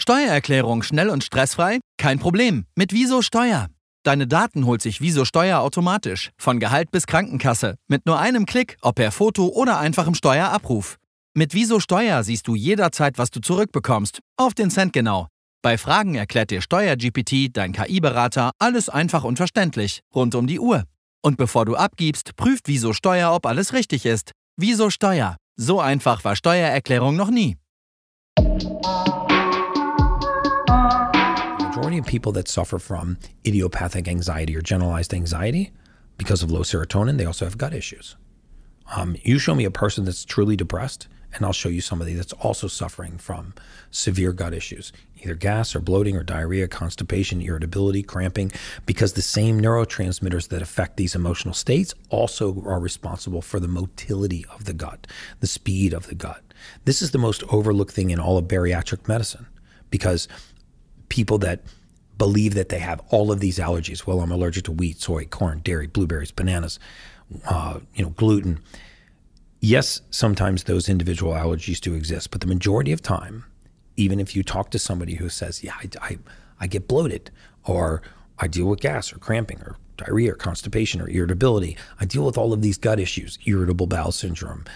Steuererklärung schnell und stressfrei? Kein Problem. Mit Wieso Steuer. Deine Daten holt sich Wieso Steuer automatisch. Von Gehalt bis Krankenkasse. Mit nur einem Klick, ob per Foto oder einfachem Steuerabruf. Mit Wieso Steuer siehst du jederzeit, was du zurückbekommst. Auf den Cent genau. Bei Fragen erklärt dir SteuerGPT, dein KI-Berater, alles einfach und verständlich. Rund um die Uhr. Und bevor du abgibst, prüft Wieso Steuer, ob alles richtig ist. Wieso Steuer. So einfach war Steuererklärung noch nie. Majority of people that suffer from idiopathic anxiety or generalized anxiety because of low serotonin, they also have gut issues. You show me a person that's truly depressed, and I'll show you somebody that's also suffering from severe gut issues, either gas or bloating or diarrhea, constipation, irritability, cramping, because the same neurotransmitters that affect these emotional states also are responsible for the motility of the gut, the speed of the gut. This is the most overlooked thing in all of bariatric medicine, because people that believe that they have all of these allergies. Well, I'm allergic to wheat, soy, corn, dairy, blueberries, bananas, gluten. Yes, sometimes those individual allergies do exist, but the majority of time, even if you talk to somebody who says, yeah, I get bloated, or I deal with gas or cramping or diarrhea or constipation or irritability, I deal with all of these gut issues, irritable bowel syndrome,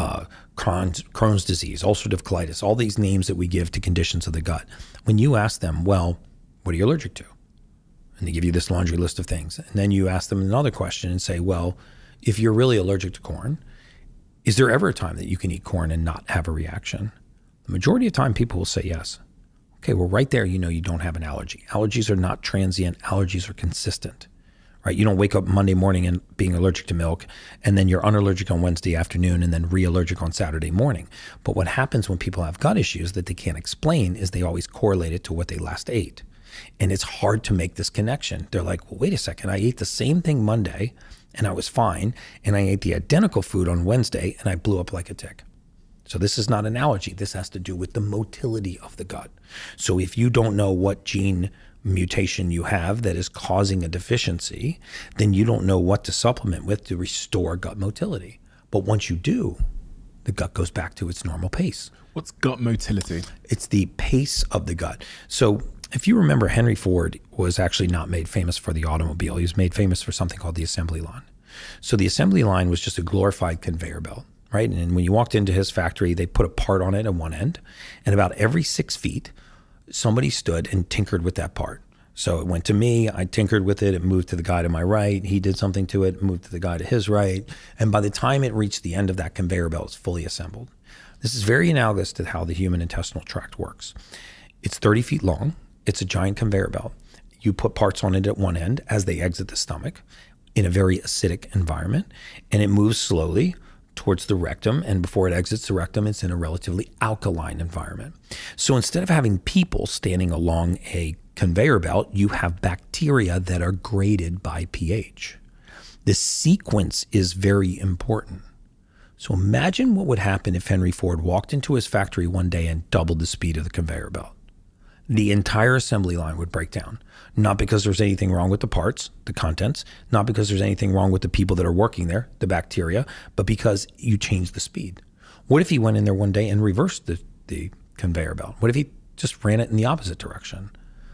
Crohn's disease, ulcerative colitis, all these names that we give to conditions of the gut. When you ask them, well, what are you allergic to? And they give you this laundry list of things. And then you ask them another question and say, well, if you're really allergic to corn, is there ever a time that you can eat corn and not have a reaction? The majority of time people will say yes. Okay, well, right there, you know you don't have an allergy. Allergies are not transient. Allergies are consistent, right? You don't wake up Monday morning and being allergic to milk, and then you're unallergic on Wednesday afternoon, and then re-allergic on Saturday morning. But what happens when people have gut issues that they can't explain is they always correlate it to what they last ate. And it's hard to make this connection. They're like, well, wait a second, I ate the same thing Monday, and I was fine, and I ate the identical food on Wednesday, and I blew up like a tick. So this is not an allergy. This has to do with the motility of the gut. So if you don't know what gene mutation you have that is causing a deficiency, then you don't know what to supplement with to restore gut motility. But once you do, the gut goes back to its normal pace. What's gut motility? It's the pace of the gut. So if you remember, Henry Ford was actually not made famous for the automobile. He was made famous for something called the assembly line. So the assembly line was just a glorified conveyor belt. Right? And when you walked into his factory, they put a part on it at one end, and about every 6 feet, somebody stood and tinkered with that part. So it went to me, I tinkered with it, it moved to the guy to my right, he did something to it, moved to the guy to his right, and by the time it reached the end of that conveyor belt, it's fully assembled. This is very analogous to how the human intestinal tract works. It's 30 feet long, it's a giant conveyor belt. You put parts on it at one end as they exit the stomach in a very acidic environment, and it moves slowly towards the rectum, and before it exits the rectum, it's in a relatively alkaline environment. So instead of having people standing along a conveyor belt, you have bacteria that are graded by pH. The sequence is very important. So imagine what would happen if Henry Ford walked into his factory one day and doubled the speed of the conveyor belt. The entire assembly line would break down. Not because there's anything wrong with the parts, the contents, not because there's anything wrong with the people that are working there, the bacteria, but because you changed the speed. What if he went in there one day and reversed the conveyor belt? What if he just ran it in the opposite direction?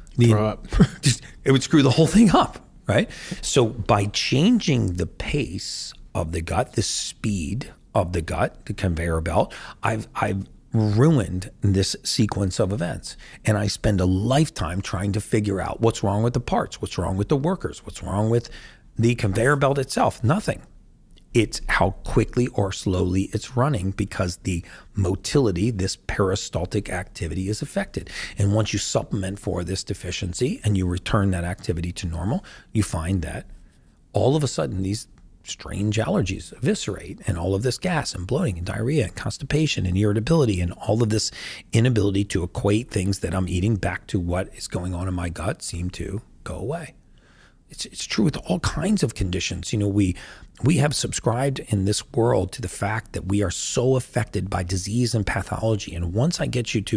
It would screw the whole thing up, right? So by changing the pace of the gut, the speed of the gut, the conveyor belt, I've ruined this sequence of events. And I spend a lifetime trying to figure out what's wrong with the parts, what's wrong with the workers, what's wrong with the conveyor belt itself. Nothing. It's how quickly or slowly it's running, because the motility, this peristaltic activity, is affected. And once you supplement for this deficiency and you return that activity to normal, you find that all of a sudden these strange allergies eviscerate, and all of this gas and bloating and diarrhea and constipation and irritability and all of this inability to equate things that I'm eating back to what is going on in my gut seem to go away. It's true with all kinds of conditions. You know, we have subscribed in this world to the fact that we are so affected by disease and pathology. And once I get you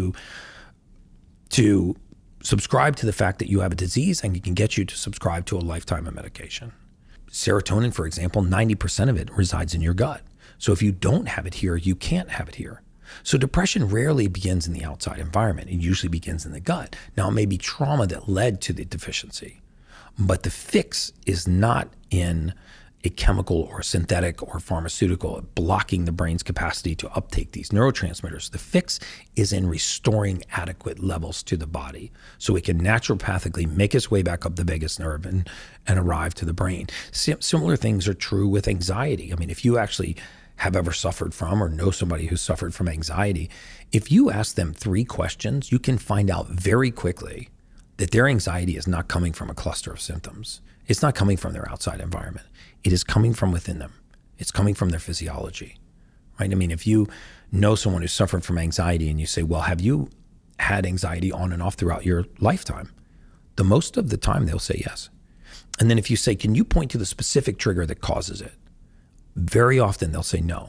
to subscribe to the fact that you have a disease, and can get you to subscribe to a lifetime of medication. Serotonin, for example, 90% of it resides in your gut. So if you don't have it here, you can't have it here. So depression rarely begins in the outside environment. It usually begins in the gut. Now, it may be trauma that led to the deficiency, but the fix is not in a chemical or synthetic or pharmaceutical blocking the brain's capacity to uptake these neurotransmitters. The fix is in restoring adequate levels to the body so it can naturopathically make its way back up the vagus nerve and arrive to the brain. Similar things are true with anxiety. I mean, if you actually have ever suffered from or know somebody who's suffered from anxiety, if you ask them 3 questions, you can find out very quickly that their anxiety is not coming from a cluster of symptoms. It's not coming from their outside environment. It is coming from within them. It's coming from their physiology, right? I mean, if you know someone who's suffered from anxiety and you say, well, have you had anxiety on and off throughout your lifetime? The most of the time they'll say yes. And then if you say, can you point to the specific trigger that causes it? Very often they'll say no.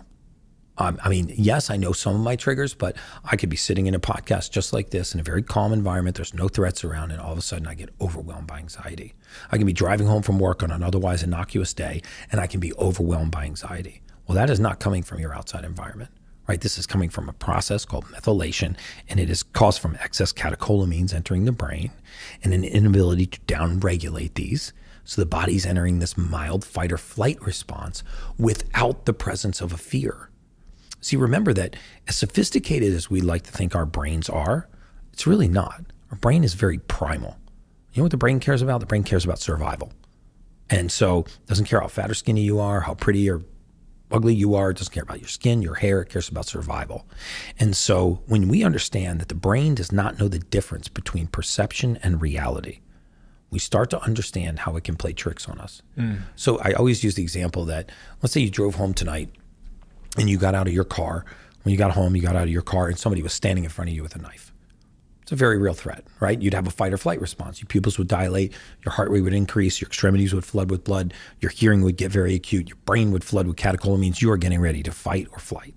I mean, yes, I know some of my triggers, but I could be sitting in a podcast just like this in a very calm environment. There's no threats around, and all of a sudden I get overwhelmed by anxiety. I can be driving home from work on an otherwise innocuous day, and I can be overwhelmed by anxiety. Well, that is not coming from your outside environment, right? This is coming from a process called methylation, and it is caused from excess catecholamines entering the brain and an inability to downregulate these. So the body's entering this mild fight or flight response without the presence of a fear. See, remember that as sophisticated as we like to think our brains are, it's really not. Our brain is very primal. You know what the brain cares about? The brain cares about survival. And so it doesn't care how fat or skinny you are, how pretty or ugly you are. It doesn't care about your skin, your hair. It cares about survival. And so when we understand that the brain does not know the difference between perception and reality, we start to understand how it can play tricks on us. So I always use the example that, let's say you drove home tonight and you got out of your car. When you got home, you got out of your car and somebody was standing in front of you with a knife. It's a very real threat, right? You'd have a fight or flight response. Your pupils would dilate, your heart rate would increase, your extremities would flood with blood, your hearing would get very acute, your brain would flood with catecholamines. You are getting ready to fight or flight.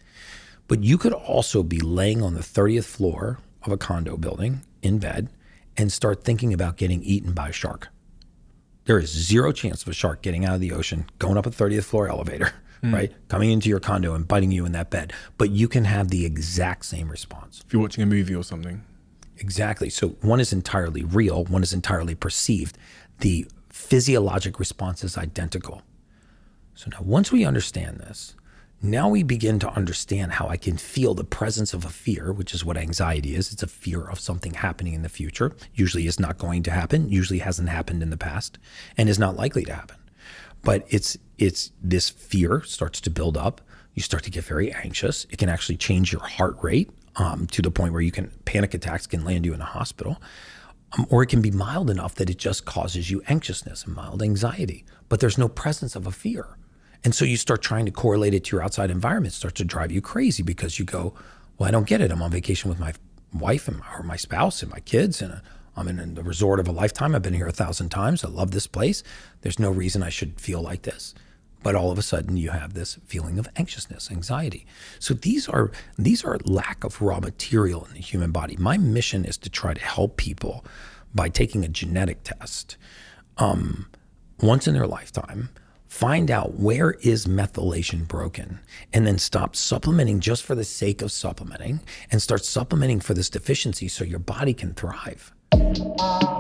But you could also be laying on the 30th floor of a condo building in bed and start thinking about getting eaten by a shark. There is zero chance of a shark getting out of the ocean, going up a 30th floor elevator, right? Coming into your condo and biting you in that bed. But you can have the exact same response. If you're watching a movie or something. Exactly. So one is entirely real, one is entirely perceived. The physiologic response is identical. So now once we understand this, now we begin to understand how I can feel the presence of a fear, which is what anxiety is. It's a fear of something happening in the future. Usually is not going to happen, usually hasn't happened in the past, and is not likely to happen. But it's this fear starts to build up. You start to get very anxious. It can actually change your heart rate to the point where panic attacks can land you in a hospital. Or it can be mild enough that it just causes you anxiousness and mild anxiety, but there's no presence of a fear. And so you start trying to correlate it to your outside environment. It starts to drive you crazy because you go, well, I don't get it. I'm on vacation with my wife or my spouse and my kids, and I'm in the resort of a lifetime. I've been here 1,000 times. I love this place. There's no reason I should feel like this. But all of a sudden you have this feeling of anxiousness, anxiety. So these are lack of raw material in the human body. My mission is to try to help people by taking a genetic test once in their lifetime, find out where is methylation broken, and then stop supplementing just for the sake of supplementing and start supplementing for this deficiency so your body can thrive.